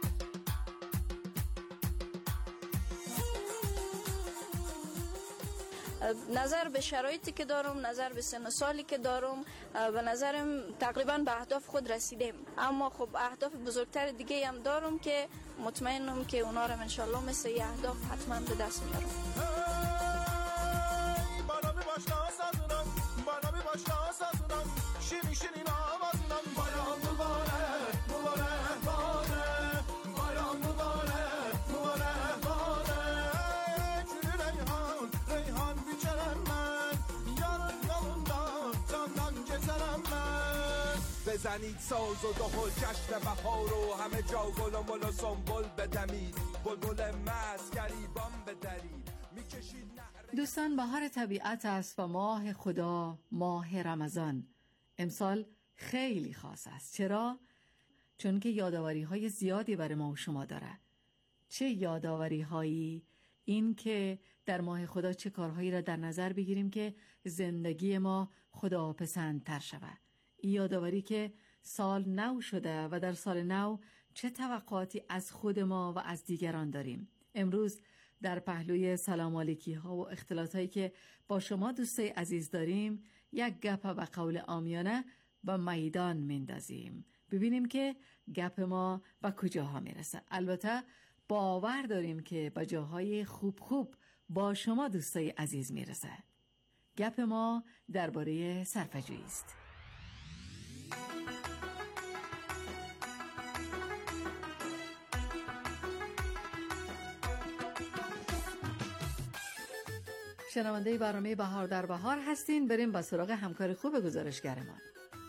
نظر به شرایطی که دارم، نظر به سن و سالی که دارم، به نظرم تقریبا به اهداف خود رسیدیم، اما خب اهداف بزرگتر دیگه هم دارم که مطمئنم که اونا رو انشالله مثل یه اهداف حتما به دست میارم. بزنید ساز و دهل جشن بهار و همه جا گل و مل و سنبل بدمید، بلبل مست گریبان بدرید میکشید. دوستان، بهار طبیعت است و ماه خدا، ماه رمضان امسال خیلی خاص است. چرا؟ چون که یادآوری های زیادی برای ما و شما داره. چه یادآوری هایی؟ این که در ماه خدا چه کارهایی را در نظر بگیریم که زندگی ما خدا پسند تر شود. یادآوری که سال نو شده و در سال نو چه توقعاتی از خود ما و از دیگران داریم. امروز در پهلوی سلام علیکی ها و اختلاط هایی که با شما دوستای عزیز داریم، یک گپ و قول عامیانه به میدان میندازیم، ببینیم که گپ ما به کجاها میرسه. البته باور داریم که به جاهای خوب خوب با شما دوستای عزیز میرسه. گپ ما درباره صرفه‌جویی است. شنونده برنامه بهار در بهار هستین. بریم با سراغ همکار خوب گزارشگرمان.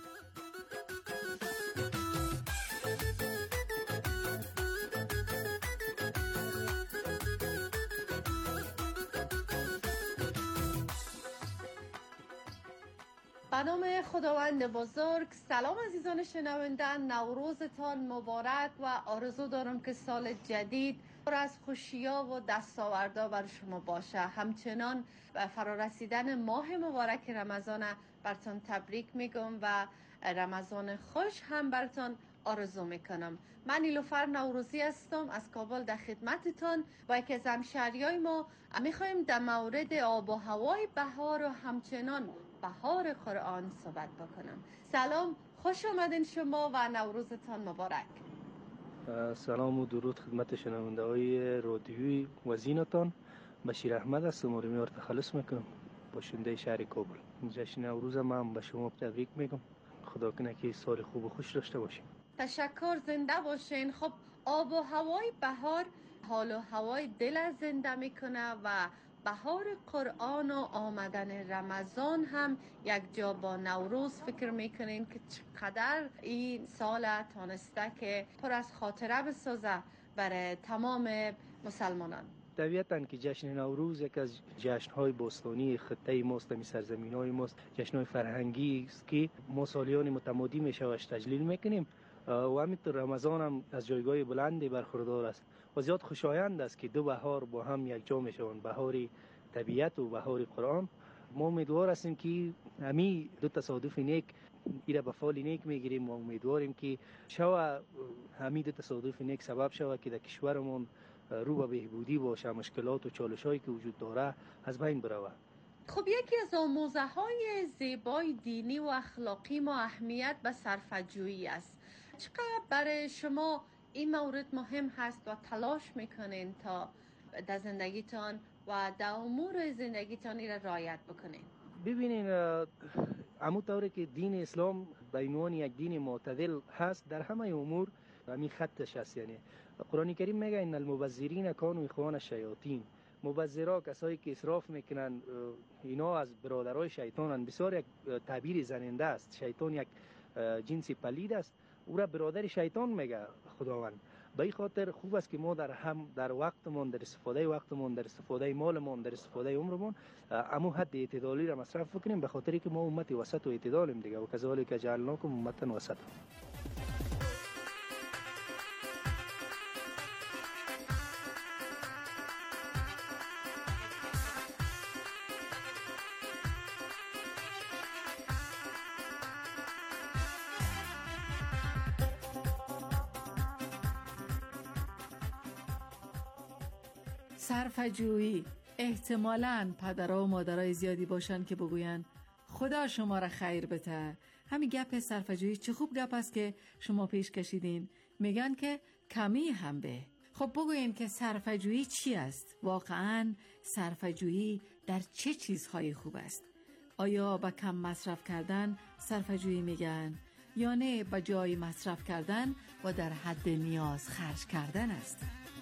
به نام خداوند بزرگ. سلام عزیزان شنونده، نوروزتان مبارک و آرزو دارم که سال جدید پر از خوشی‌ها و دستاوردها بر شما باشه. همچنان به فرارسیدن ماه مبارک رمضان برتان تبریک میگم و رمضان خوش هم برتان آرزو میکنم. من نیلوفر نوروزی هستم از کابل در خدمتتان. با یکی از همشهریای ما میخوایم در مورد آب و هوای بهار و همچنان بهار قرآن صحبت بکنم. سلام، خوش آمدین شما و نوروزتان مبارک. سلام و درود خدمت شنونده های رادیوی وزینتان. بشیر احمد هستم و رو تخلص میکنم. باشنده شهر کابل. جشن نوروز من به شما تبریک میگم. خدا کنه که سال خوب و خوش داشته باشیم. تشکر، زنده باشین. خب آب و هوای بهار حال و هوای دل زنده میکنه و بهار قرآن و آمدن رمضان هم یک جا با نوروز فکر میکنین که چقدر این سال تانسته که پر از خاطره بسازه برای تمام مسلمانان. طبیعتاً که جشن نوروز یک از جشن‌های باستانی خطه ماست، می سرزمین‌های ماست، جشن‌های فرهنگی است که ما سالیان متمادی میشوش تجلیل میکنیم و همینطور رمضان هم از جایگاه بلندی برخوردار است و زیاد خوشایند است که دو بهار با هم یک جا میشوند، بهار طبیعت و بهار قرآن. ما امیدوار هستیم که همین دو تصادف نیک ایره به فال نیک میگیریم و امیدواریم که شوا همین دو تصادف نیک سبب شود که در کشورمون رو به بهبودی باشه، مشکلات و چالش‌هایی که وجود داره از بین بروه. خب یکی از آموزه‌های زیبای دینی و اخلاقی ما اهمیت به صرفه‌جویی است. چقدر برای شما این مورد مهم هست و تلاش میکنین تا در زندگیتان و در امور زندگیتان را رعایت بکنین؟ ببینین عمو طوری که دین اسلام به عنوان یک دین معتدل هست در همه امور همین خطش هست. یعنی قرآن کریم میگه ان المبذرین کانوا اخوان الشیاطین. مبذرا کسایی که اسراف میکنن اینا از برادرای شیطانن. بسیار یک تعبیر زننده است. شیطان یک جنسی پلید است، او را برادر شیطان میگه خداوند. به این خاطر خوب است که ما در وقتمون، در استفاده وقتمون، در استفاده مالمون، در استفاده عمرمون امو حد اعتدالی را مصرف بکنیم، به خاطری که ما امت وسط و اعتدالیم دیگه. و کذالک جعلناکم امة وسطا. صرفه‌جویی. احتمالاً پدرها و مادرای زیادی باشن که بگوین خدا شما را خیر بده. همین گپ صرفه‌جویی چه خوب گپ است که شما پیش کشیدین. میگن که کمی هم به. خب بگوین که صرفه‌جویی چی است؟ واقعاً صرفه‌جویی در چه چیزهایی خوب است؟ آیا با کم مصرف کردن صرفه‌جویی میگن یا نه با جای مصرف کردن و در حد نیاز خرج کردن است؟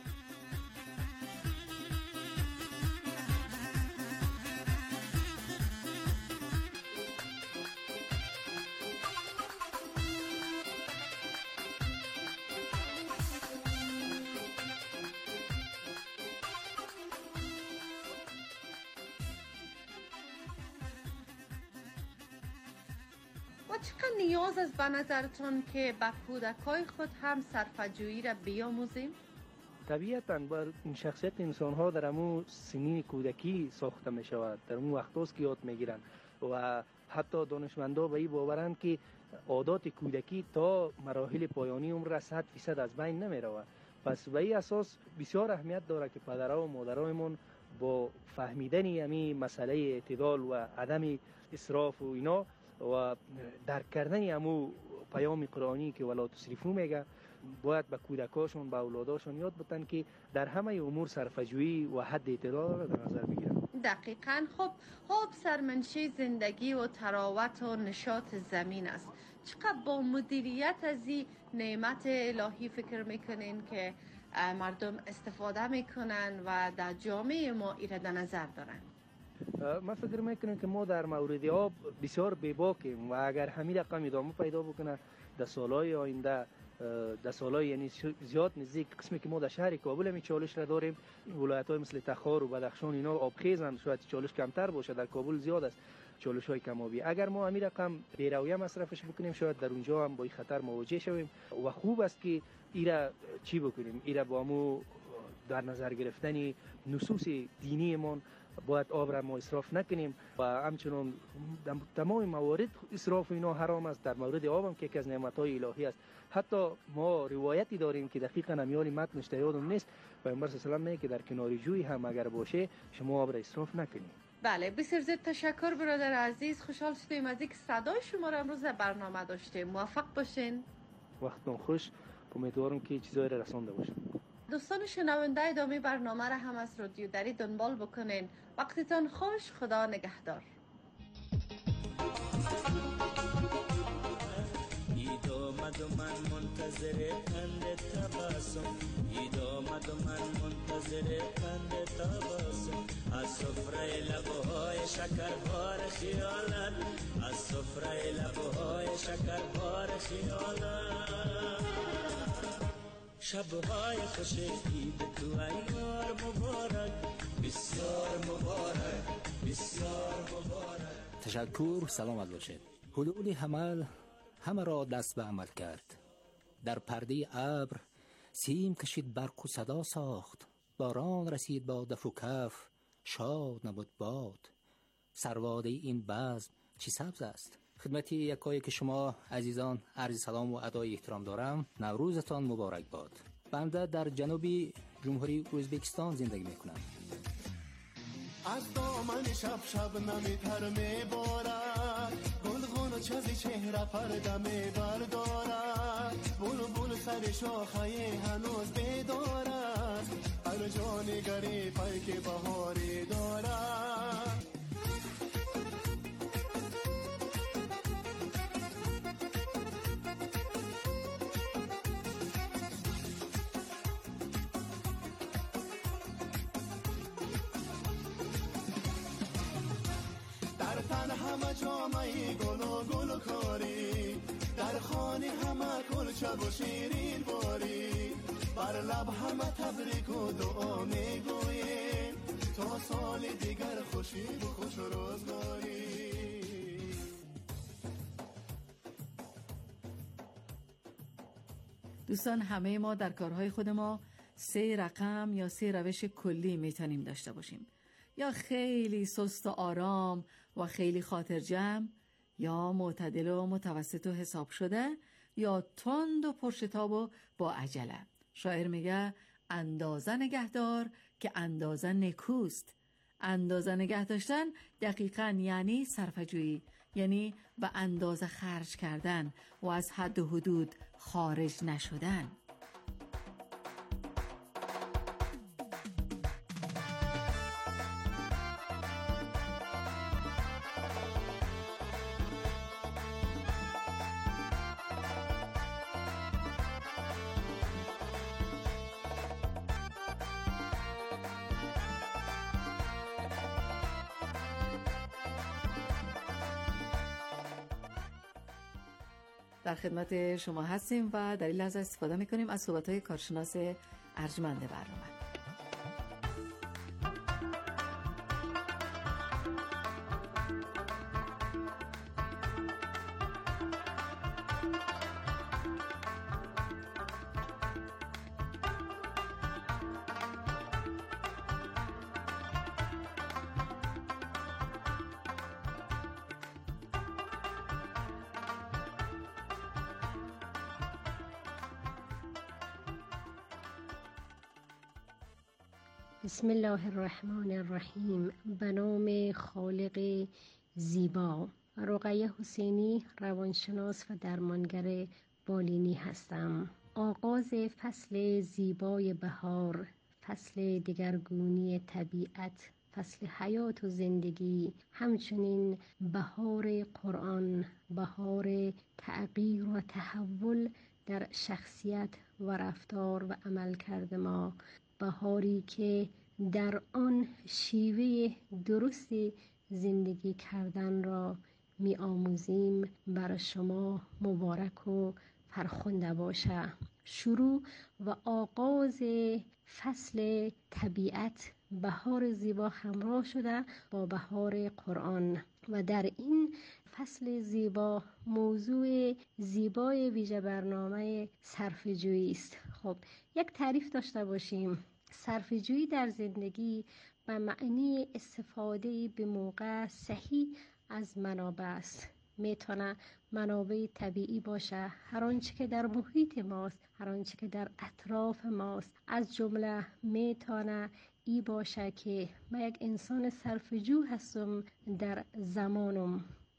چقدر نیاز است به نظرتون که به کودکای خود هم صرفه‌جویی را بیاموزیم؟ طبیعتاً بر شخصیت انسان‌ها در همون سنین کودکی ساخته می شود. در اون وقتاست که یاد میگیرن و حتی دانشمندا به این باورند که عادات کودکی تا مراحل پایانی عمر را 100% از بین نمی رود. پس به این اساس بسیار اهمیت داره که پدرها و مادرایمون با فهمیدن همین مسئله اعتدال و عدم اسراف و اینا و درک کردن همون پیام قرآنی که ولا تسرفوا میگه، باید به کودکاشون، به اولاداشون یاد بدن که در همه امور صرفه‌جویی و حد اعتدال را در نظر بگیرن. دقیقاً. خب آب سرمنشه زندگی و تراوت و نشاط زمین است. چقدر با مدیریت از این نعمت الهی فکر میکنین که مردم استفاده میکنن و در جامعه ما ایره در نظر دارن؟ من فکر میکنم که ما در مورد آب بسیار بیباکیم و اگر همین رقم ادامه پیدا بکنه در سالهای آینده، در سالهای یعنی زیاد نزدیک قسمی که ما در شهر کابل می چالش را داریم، ولایت‌های مثل تخار و بدخشان اینا آبخیزن، شاید چالش کمتر باشه. در کابل زیاد است چالش‌های کمابی. اگر ما همین رقم بی‌رویه مصرفش بکنیم شاید در اونجا هم با این خطر مواجه شویم و خوب است که ایرا چی بکنیم، ایرا با مو در نظر گرفتن نصوص دینیمون باید آب را ما اسراف نکنیم و همچنان تمام موارد اسراف اینا حرام است. در مورد آب هم که یکی از نعمت‌های الهی است. حتی ما روایتی داریم که دقیقاً امیال متنش یادم نیست، پیامبر صلی الله علیه و آله میگه که در کنار جوی هم اگر باشه شما آب را اسراف نکنید. بله، بسیار زیاد تشکر برادر عزیز. خوشحال شدیم از اینکه صدای شما را امروز برنامه داشتیم. موفق باشین. وقتتون خوش. امیدوارم که چیزایی را رسانده باشم. دوستان شنونده ادامه برنامه را هم از رادیو دری دنبال بکنین. وقتتان خوش، خدا نگهدار. اید آمد و من منتظر پند تبسم، اید آمد و من منتظر پند تبسم، از سفره لبهای شکربار خیالت، از سفره لبهای شکربار خیالت. شبهای خوش عید تو ایار مبارک، بسیار مبارک، بسیار مبارک. تشکر، سلامت باشید. حلول حمل همه را دست به عمل کرد. در پرده ابر سیم کشید، برق و صدا ساخت، باران رسید با دف و کف، شاد نبود باد. سرواده این بزم چی سبز است. خدمتی یکایی که شما عزیزان عرض سلام و ادای احترام دارم. نوروزتان مبارک باد. بنده در جنوبی جمهوری ازبکستان زندگی میکنم. از دامن شب شب نمیتر میبارد، گلگون و چزی چهره پرده میبردارد، بلبل سر شاخه هنوز بیدارد، هر جا نگری پیک بهاری دارد. همه جامعه گل و گل کاری، در خانه همه کلچه و شیرین باری، بر لب همه تبریک و دعا میگوییم، تا سال دیگر خوشی و خوش روزگاری. دوستان، همه ما در کارهای خود ما 3 رقم یا 3 روش کلی میتونیم داشته باشیم. یا خیلی سست و آرام و خیلی خاطر جمع، یا معتدل و متوسط و حساب شده، یا تند و پرشتاب و با عجله. شاعر میگه اندازه نگهدار که اندازه نکوست. اندازه نگه داشتن دقیقاً یعنی صرفه‌جویی، یعنی به اندازه خرج کردن و از حد و حدود خارج نشدن. در خدمت شما هستیم و در این لحظه استفاده میکنیم از صحبت‌های کارشناس ارجمند برنامه. بسم الله الرحمن الرحیم. به نام خالق زیبا. رقیه حسینی، روانشناس و درمانگر بالینی هستم. آغاز فصل زیبای بهار، فصل دگرگونی طبیعت، فصل حیات و زندگی، همچنین بهار قرآن، بهار تغییر و تحول در شخصیت و رفتار و عملکرد ما، بهاری که در آن شیوه درست زندگی کردن را می آموزیم، برای شما مبارک و فرخنده باشه. شروع و آغاز فصل طبیعت، بهار زیبا همراه شده با بهار قرآن و در این فصل زیبا موضوع زیبای ویژه برنامه صرفه‌جویی است. خب یک تعریف داشته باشیم. صرفه‌جویی در زندگی به معنی استفاده به موقع صحیح از منابع است. میتونه منابع طبیعی باشه، هر آنچه که در محیط ماست، هر آنچه که در اطراف ماست. از جمله میتونه ای باشه که من یک انسان صرفه‌جو هستم در زمانم،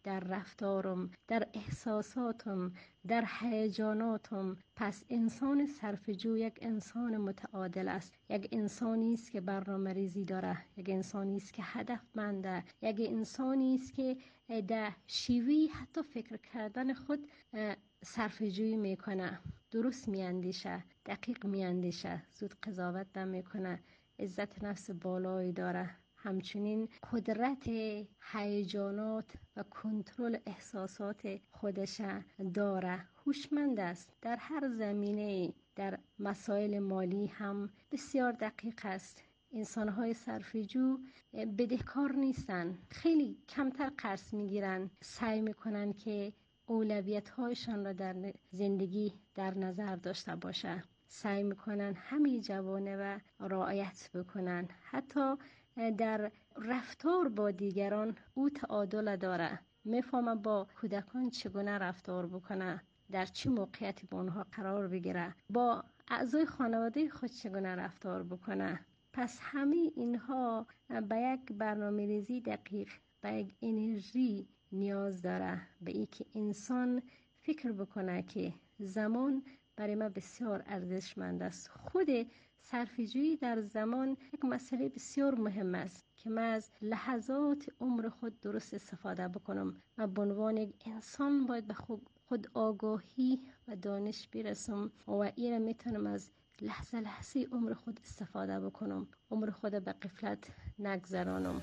در رفتارم، در احساساتم، در هیجاناتم. پس انسان صرفه‌جو یک انسان متعادل است، یک انسانی است که برنامه‌ریزی داره، یک انسانی است که هدفمنده، یک انسانی است که در شیوه حتی فکر کردن خود صرفه‌جویی میکنه، درست میاندیشه، دقیق میاندیشه، زود قضاوت نمیکنه، عزت نفس بالایی داره، همچنین قدرت هیجانات و کنترل احساسات خودش داره، هوشمند است. در هر زمینه، در مسائل مالی هم بسیار دقیق است. انسان‌های صرفه‌جو بدهکار نیستن، خیلی کمتر قرض میگیرن، سعی میکنن که اولویت‌هایشان را در زندگی در نظر داشته باشه، سعی میکنن همه جوانب رعایت بکنن، حتی در رفتار با دیگران او تعادل داره، میفهمه با کودکان چگونه رفتار بکنه، در چه موقعیتی با اونها قرار بگیره، با اعضای خانواده خود چگونه رفتار بکنه. پس همه اینها به یک برنامه‌ریزی دقیق، به یک انرژی نیاز داره، به این که انسان فکر بکنه که زمان برای ما بسیار ارزشمند است. خود صرفه‌جویی در زمان یک مسئله بسیار مهم است که من از لحظات عمر خود درست استفاده بکنم و به عنوان یک انسان باید به خود آگاهی و دانش برسم و این میتونم از لحظه لحظه عمر خود استفاده بکنم، عمر خود به غفلت نگذرانم.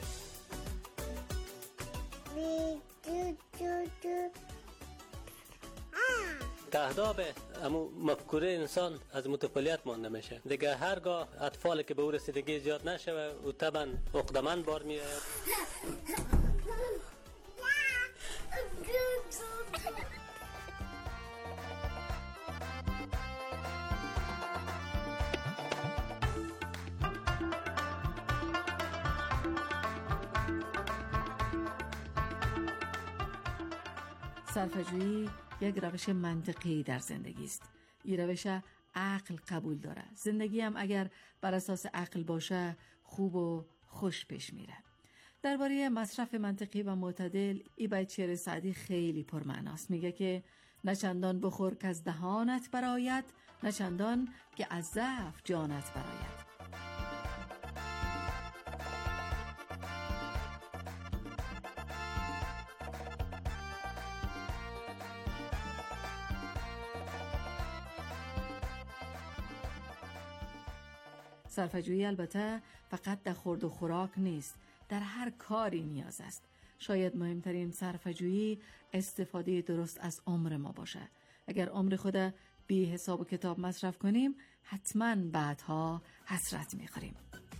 تهداب امو مفکوره انسان از متفالیت مانده میشه دیگه. هرگاه اطفالی که به او رسیدگی زیاد نشه و طبعا عقده‌مند بار میآید. صرفه‌جویی یک روش منطقی در زندگی است. این روش عقل قبول داره. زندگی هم اگر بر اساس عقل باشه خوب و خوش پیش میره. درباره مصرف منطقی و معتدل این بیت شعر سعدی خیلی پرمعناست. میگه که نه چندان بخور که از دهانت برآید، نه چندان که از ضعف جانت برآید. صرفه‌جویی البته فقط در خورد و خوراک نیست، در هر کاری نیاز است. شاید مهمترین صرفه‌جویی استفاده درست از عمر ما باشه. اگر عمر خود بی حساب و کتاب مصرف کنیم، حتما بعدها حسرت می‌خوریم.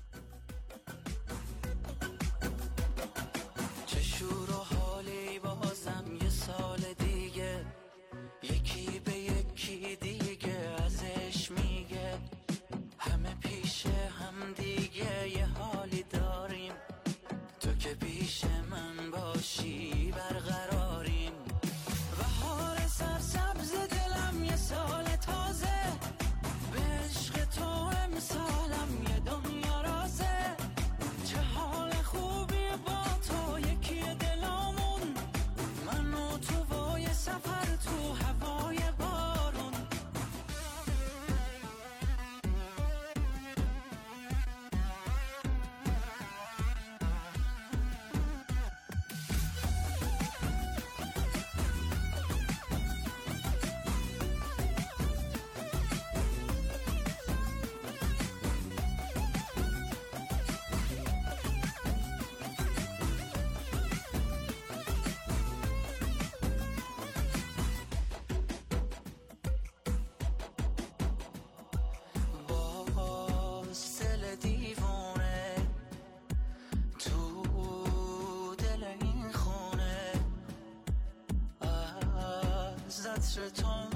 چه شور و حالی بازم یه سال دیگه، یکی به یکی دیگه ازش میگه، همه پیش هم دیگه یه حالی داریم، تو که پیش من باشی برقراریم. بهار سرسبز دلم یه سال تازه، به عشق تو امسالم یه دنیا رازه. چه حال خوبی با تو یکی دلامون، من و تو با یه سفر تو هوای بارون. عطر تو